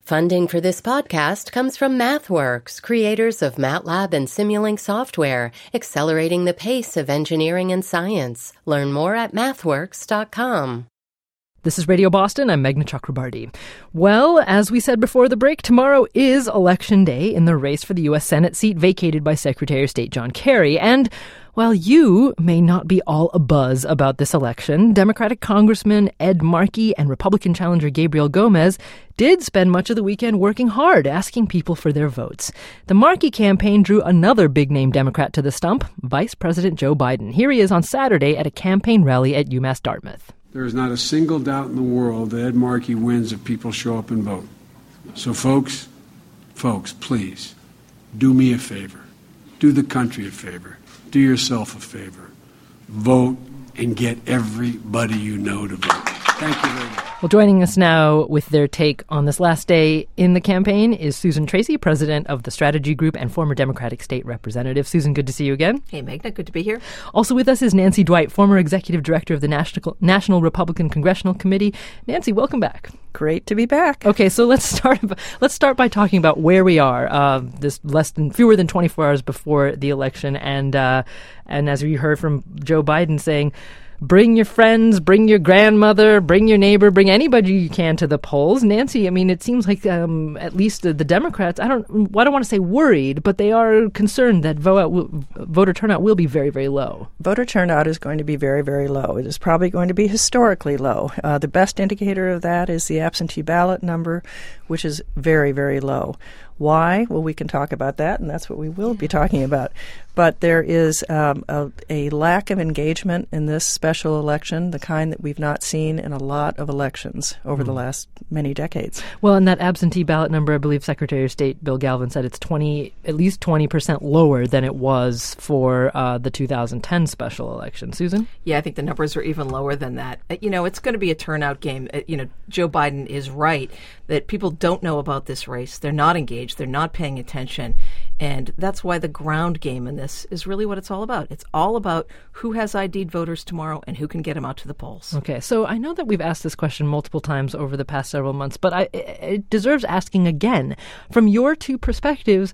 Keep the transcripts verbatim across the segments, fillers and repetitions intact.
Funding for this podcast comes from MathWorks, creators of MATLAB and Simulink software, accelerating the pace of engineering and science. Learn more at mathworks dot com. This is Radio Boston. I'm Meghna Chakrabarti. Well, as we said before the break, tomorrow is Election Day in the race for the U S Senate seat vacated by Secretary of State John Kerry. And while you may not be all abuzz about this election, Democratic Congressman Ed Markey and Republican challenger Gabriel Gomez did spend much of the weekend working hard, asking people for their votes. The Markey campaign drew another big-name Democrat to the stump, Vice President Joe Biden. Here he is on Saturday at a campaign rally at UMass Dartmouth. There is not a single doubt in the world that Ed Markey wins if people show up and vote. So folks, folks, please, do me a favor. Do the country a favor. Do yourself a favor. Vote and get everybody you know to vote. Thank you very much. Well, joining us now with their take on this last day in the campaign is Susan Tracy, president of the Strategy Group and former Democratic State Representative. Susan, good to see you again. Hey, Meghna, good to be here. Also with us is Nancy Dwight, former executive director of the National National Republican Congressional Committee. Nancy, welcome back. Great to be back. Okay, so let's start. Let's start by talking about where we are. Uh, this less than fewer than twenty-four hours before the election, and uh, and as we heard from Joe Biden saying, bring your friends, bring your grandmother, bring your neighbor, bring anybody you can to the polls. Nancy, I mean, it seems like um, at least the, the Democrats, I don't, I don't want to say worried, but they are concerned that vote will, voter turnout will be very, very low. Voter turnout is going to be very, very low. It is probably going to be historically low. Uh, the best indicator of that is the absentee ballot number, which is very, very low. Why? Well, we can talk about that, and that's what we will be talking about. But there is um, a, a lack of engagement in this special election, the kind that we've not seen in a lot of elections over mm. the last many decades. Well, and that absentee ballot number, I believe Secretary of State Bill Galvin said it's twenty, at least twenty percent lower than it was for uh, the two thousand ten special election. Susan? Yeah, I think the numbers are even lower than that. Uh, you know, it's going to be a turnout game. Uh, you know, Joe Biden is right that people don't know about this race. They're not engaged. They're not paying attention. And that's why the ground game in this is really what it's all about. It's all about who has I D'd voters tomorrow and who can get them out to the polls. Okay, so I know that we've asked this question multiple times over the past several months, but I, it deserves asking again. From your two perspectives,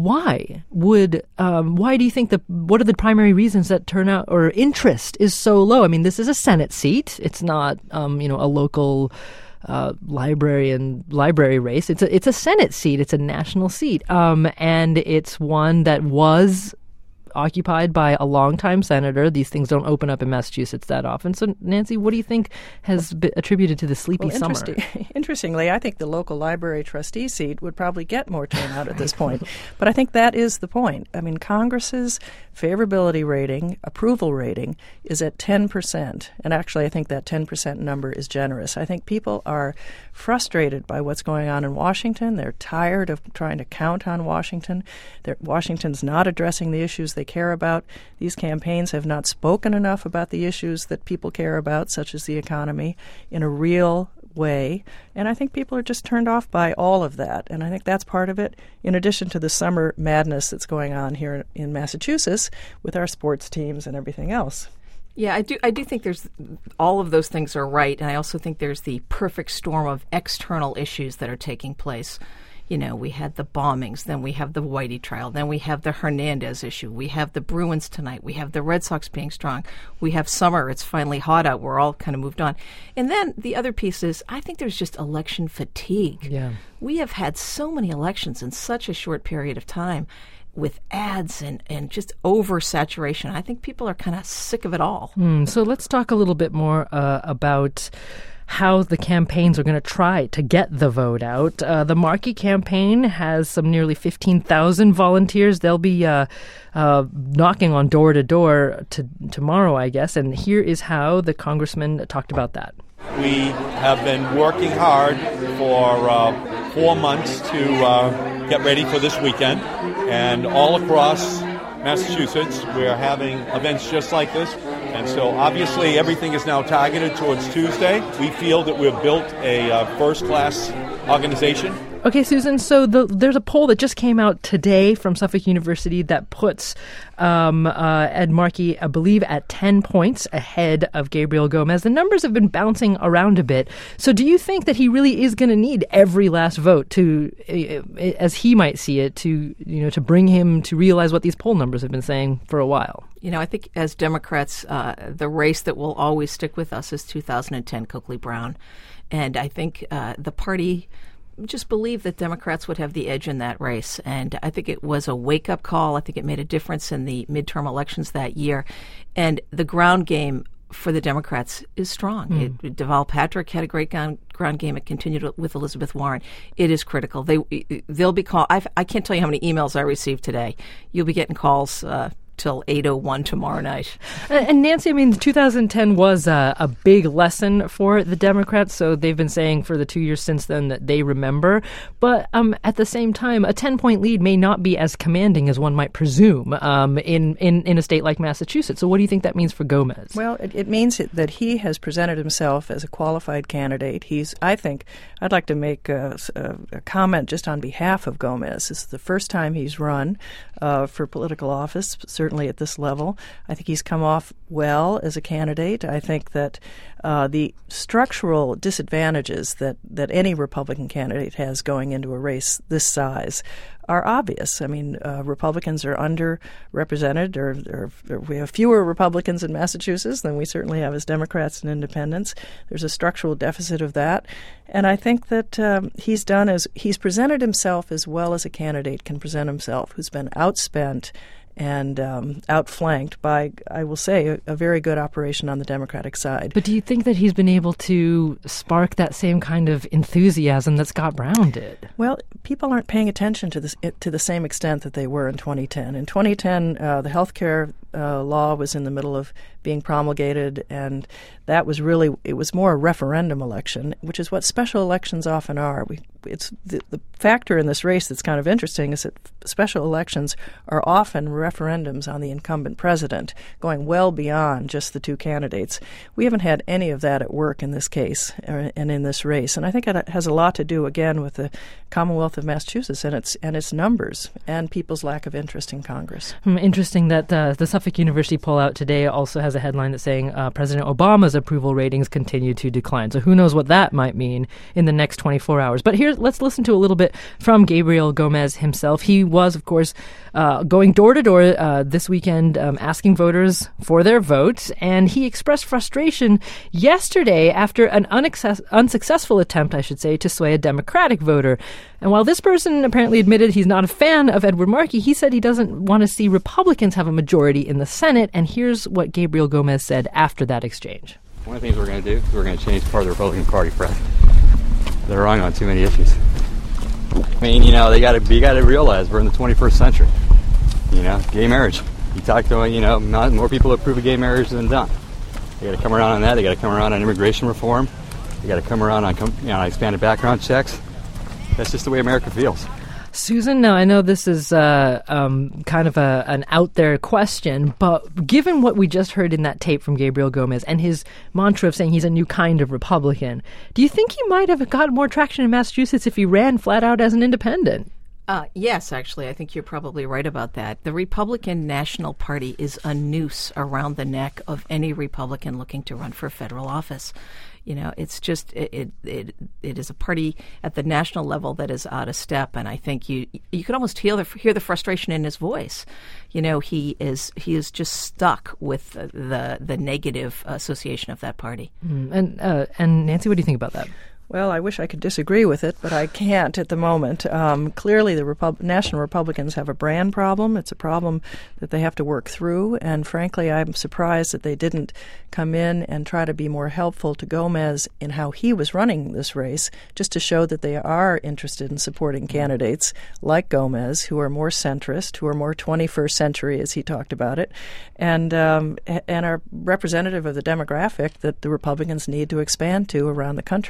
why would, um, why do you think that, what are the primary reasons that turnout or interest is so low? I mean, this is a Senate seat. It's not, um, you know, a local Uh, library and library race. It's a it's a Senate seat. It's a national seat, um, and it's one that was occupied by a longtime senator. These things don't open up in Massachusetts that often. So, Nancy, what do you think has been attributed to the sleepy well, summer? Interesting. Interestingly, I think the local library trustee seat would probably get more turnout at this point. But I think that is the point. I mean, Congress's favorability rating, approval rating, is at ten percent. And actually, I think that ten percent number is generous. I think people are frustrated by what's going on in Washington. They're tired of trying to count on Washington. They're, Washington's not addressing the issues they care about. These campaigns have not spoken enough about the issues that people care about, such as the economy, in a real way. And I think people are just turned off by all of that. And I think that's part of it, in addition to the summer madness that's going on here in Massachusetts with our sports teams and everything else. Yeah, I do I do think there's all of those things are right. And I also think there's the perfect storm of external issues that are taking place. You know, we had the bombings, then we have the Whitey trial, then we have the Hernandez issue, we have the Bruins tonight, we have the Red Sox being strong, we have summer, it's finally hot out, we're all kind of moved on. And then the other piece is, I think there's just election fatigue. Yeah. We have had so many elections in such a short period of time with ads and, and just oversaturation. I think people are kind of sick of it all. Mm, so let's talk a little bit more uh, about how the campaigns are going to try to get the vote out. Uh, the Markey campaign has some nearly fifteen thousand volunteers. They'll be uh, uh, knocking on door to door to tomorrow, I guess. And here is how the congressman talked about that. We have been working hard for uh, four months to uh, get ready for this weekend. And all across Massachusetts, we're having events just like this. And so obviously everything is now targeted towards Tuesday. We feel that we've built a uh, first-class organization Okay, Susan, so the, there's a poll that just came out today from Suffolk University that puts um, uh, Ed Markey, I believe, at ten points ahead of Gabriel Gomez. The numbers have been bouncing around a bit. So do you think that he really is going to need every last vote to, as he might see it, to, you know, to bring him to realize what these poll numbers have been saying for a while? You know, I think as Democrats, uh, the race that will always stick with us is two thousand ten Coakley Brown. And I think uh, the party just believed that Democrats would have the edge in that race. And I think it was a wake-up call. I think it made a difference in the midterm elections that year. And the ground game for the Democrats is strong. Mm. It, Deval Patrick had a great ground, ground game. It continued with Elizabeth Warren. It is critical. They, they'll be called. I've, I can't tell you how many emails I received today. You'll be getting calls uh, till eight oh one tomorrow night. And Nancy, I mean, two thousand ten was a, a big lesson for the Democrats, so they've been saying for the two years since then that they remember. But um, at the same time, a ten-point lead may not be as commanding as one might presume um, in, in, in a state like Massachusetts. So what do you think that means for Gomez? Well, it, it means that he has presented himself as a qualified candidate. He's, I think, I'd like to make a, a, a comment just on behalf of Gomez. This is the first time he's run uh, for political office, certainly at this level. I think he's come off well as a candidate. I think that uh, the structural disadvantages that, that any Republican candidate has going into a race this size are obvious. I mean, uh, Republicans are underrepresented, or, or, or we have fewer Republicans in Massachusetts than we certainly have as Democrats and independents. There's a structural deficit of that. And I think that um, he's done as he's presented himself as well as a candidate can present himself, who's been outspent and um, outflanked by, I will say, a, a very good operation on the Democratic side. But do you think that he's been able to spark that same kind of enthusiasm that Scott Brown did? Well, people aren't paying attention to this to the same extent that they were in twenty ten. In twenty ten, uh, the health care uh, law was in the middle of being promulgated, and that was really, it was more a referendum election, which is what special elections often are. We, it's the, the factor in this race that's kind of interesting is that special elections are often referendums on the incumbent president, going well beyond just the two candidates. We haven't had any of that at work in this case uh, and in this race, and I think it has a lot to do, again, with the Commonwealth of Massachusetts and its and its numbers and people's lack of interest in Congress. Interesting that uh, the Suffolk University poll out today also has a headline that's saying uh, President Obama's approval ratings continue to decline. So who knows what that might mean in the next twenty-four hours. But here, let's listen to a little bit from Gabriel Gomez himself. He was, of course, uh, going door to door uh, this weekend, um, asking voters for their vote, and he expressed frustration yesterday after an unaccess- unsuccessful attempt, I should say, to sway a Democratic voter. And while this person apparently admitted he's not a fan of Edward Markey, he said he doesn't want to see Republicans have a majority in the Senate. And here's what Gabriel Gomez said after that exchange. One of the things we're going to do is we're going to change part of the Republican Party, Fred. They're wrong on too many issues. I mean, you know, they got to you got to realize we're in the twenty-first century. You know, gay marriage. You talk to, you know, more people approve of gay marriage than don't. They got to come around on that. They got to come around on immigration reform. They got to come around on, you know, expanded background checks. That's just the way America feels. Susan, now I know this is uh, um, kind of a, an out there question, but given what we just heard in that tape from Gabriel Gomez and his mantra of saying he's a new kind of Republican, do you think he might have got more traction in Massachusetts if he ran flat out as an independent? Uh, yes, actually, I think you're probably right about that. The Republican National Party is a noose around the neck of any Republican looking to run for federal office. You know, it's just it, it it it is a party at the national level that is out of step, and I think you you could almost hear the hear the frustration in his voice. You know, he is he is just stuck with the the, the negative association of that party. Mm, and uh, and Nancy, what do you think about that? Well, I wish I could disagree with it, but I can't at the moment. Um, clearly, the Repub- National Republicans have a brand problem. It's a problem that they have to work through, and frankly, I'm surprised that they didn't come in and try to be more helpful to Gomez in how he was running this race, just to show that they are interested in supporting candidates like Gomez, who are more centrist, who are more twenty-first century, as he talked about it, and um, and are representative of the demographic that the Republicans need to expand to around the country. Yeah.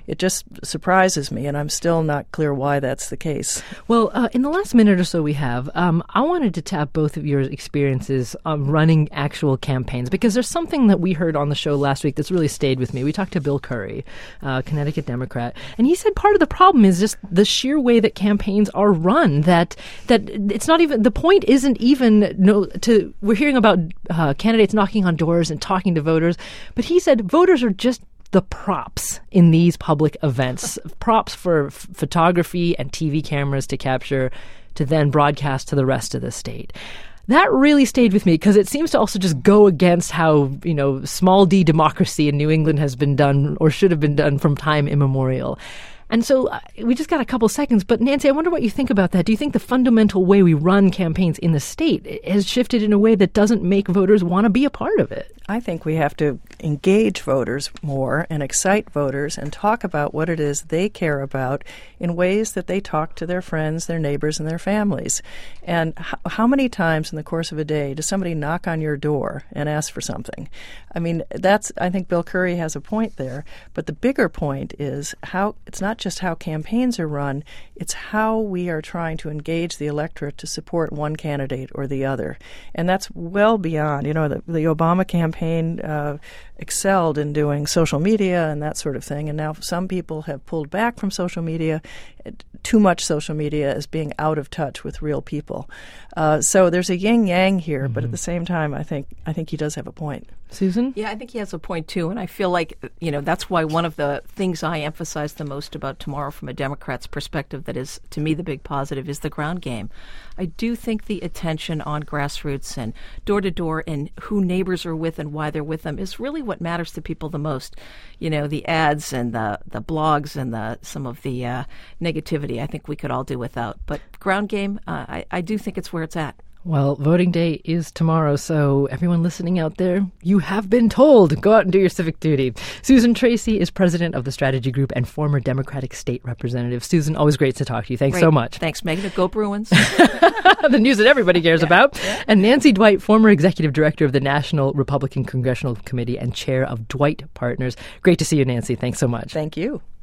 it just surprises me, and I'm still not clear why that's the case. Well, uh, in the last minute or so we have, um, I wanted to tap both of your experiences um, running actual campaigns, because there's something that we heard on the show last week that's really stayed with me. We talked to Bill Curry, uh, Connecticut Democrat, and he said part of the problem is just the sheer way that campaigns are run, that that it's not even, the point isn't even, no, to, we're hearing about uh, candidates knocking on doors and talking to voters, but he said voters are just the props in these public events, props for f- photography and T V cameras to capture, to then broadcast to the rest of the state. That really stayed with me because it seems to also just go against how, you know, small d democracy in New England has been done or should have been done from time immemorial. And so uh, we just got a couple seconds, but Nancy, I wonder what you think about that. Do you think the fundamental way we run campaigns in the state has shifted in a way that doesn't make voters want to be a part of it? I think we have to engage voters more and excite voters and talk about what it is they care about in ways that they talk to their friends, their neighbors, and their families. And h- how many times in the course of a day does somebody knock on your door and ask for something? I mean, that's, I think Bill Curry has a point there. But the bigger point is how it's not just how campaigns are run, it's how we are trying to engage the electorate to support one candidate or the other. And that's well beyond, you know, the, the Obama campaign uh, excelled in doing social media and that sort of thing. And now some people have pulled back from social media, too much social media as being out of touch with real people. Uh, so there's a yin-yang here, mm-hmm. but at the same time, I think I think he does have a point. Susan? Yeah, I think he has a point, too. And I feel like, you know, that's why one of the things I emphasize the most about tomorrow from a Democrat's perspective that is, to me, the big positive is the ground game. I do think the attention on grassroots and door-to-door and who neighbors are with and why they're with them is really what matters to people the most. You know, the ads and the, the blogs and the some of the uh, negativity I think we could all do without. But ground game, uh, I, I do think it's where it's at. Well, voting day is tomorrow, so everyone listening out there, you have been told. Go out and do your civic duty. Susan Tracy is president of the Strategy Group and former Democratic state representative. Susan, always great to talk to you. Thanks great. so much. Thanks, Megan. Go Bruins. The news that everybody cares yeah. about. Yeah. And Nancy Dwight, former executive director of the National Republican Congressional Committee and chair of Dwight Partners. Great to see you, Nancy. Thanks so much. Thank you.